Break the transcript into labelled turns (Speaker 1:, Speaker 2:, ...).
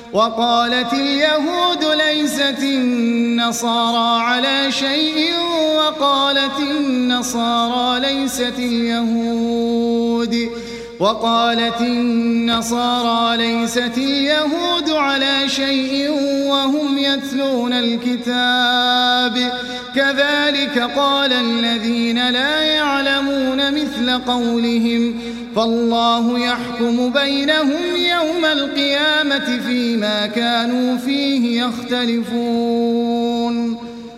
Speaker 1: وقالت اليهود ليست النصارى على شيء وقالت النصارى ليست اليهود على شيء وهم يتلون الكتاب كذلك قال الذين لا يعلمون مثل قولهم فالله يحكم بينهم يوم القيامة فيما كانوا فيه يختلفون